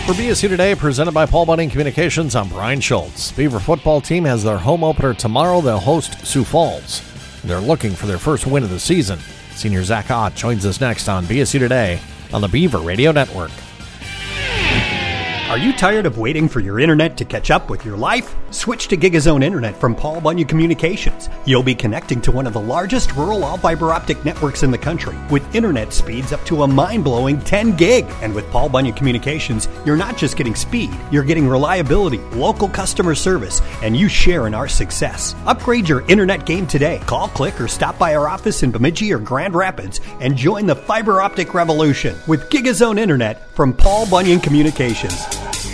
For BSU Today, presented by Paul Bunning Communications, I'm Brian Schultz. Beaver football team has their home opener tomorrow. They'll host Sioux Falls. They're looking for their first win of the season. Senior Zach Ott joins us next on BSU Today on the Beaver Radio Network. Are you tired of waiting for your internet to catch up with your life? Switch to GigaZone Internet from Paul Bunyan Communications. You'll be connecting to one of the largest rural all-fiber optic networks in the country with internet speeds up to a mind-blowing 10 gig. And with Paul Bunyan Communications, you're not just getting speed, you're getting reliability, local customer service, and you share in our success. Upgrade your internet game today. Call, click, or stop by our office in Bemidji or Grand Rapids and join the fiber optic revolution with GigaZone Internet from Paul Bunyan Communications.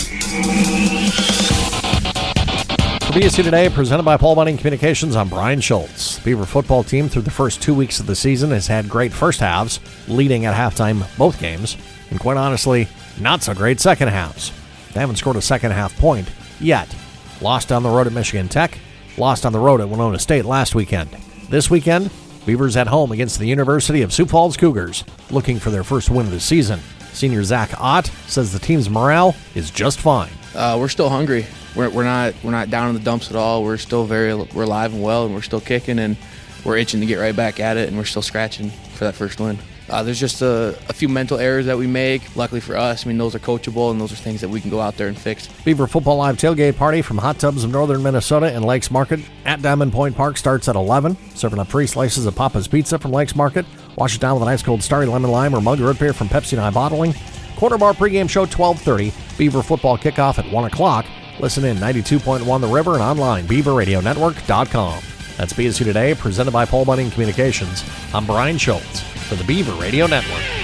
For BSU Today, presented by Paul Bunning Communications, I'm Brian Schultz. Beaver football team through the first 2 weeks of the season has had great first halves, leading at halftime both games, and quite honestly, not so great second halves. They haven't scored a second half point yet. Lost on the road at Michigan Tech, lost on the road at Winona State last weekend. This weekend, Beavers at home against the University of Sioux Falls Cougars, looking for their first win of the season. Senior Zach Ott says the team's morale is just fine. We're still hungry. We're not down in the dumps at all. We're alive and well, and we're still kicking, and we're itching to get right back at it, and we're still scratching for that first win. There's just a few mental errors that we make. Luckily for us, those are coachable, and those are things that we can go out there and fix. Beaver Football Live tailgate party from Hot Tubs of Northern Minnesota and Lakes Market at Diamond Point Park starts at 11. Serving up free slices of Papa's Pizza from Lakes Market. Wash it down with an ice cold Starry Lemon Lime or mug root beer from Pepsi and I Bottling. Quarter Bar pregame show 12:30. Beaver football kickoff at 1 o'clock. Listen in 92.1 The River and online beaverradionetwork.com. That's BSU Today, presented by Paul Bunning Communications. I'm Brian Schultz for the Beaver Radio Network.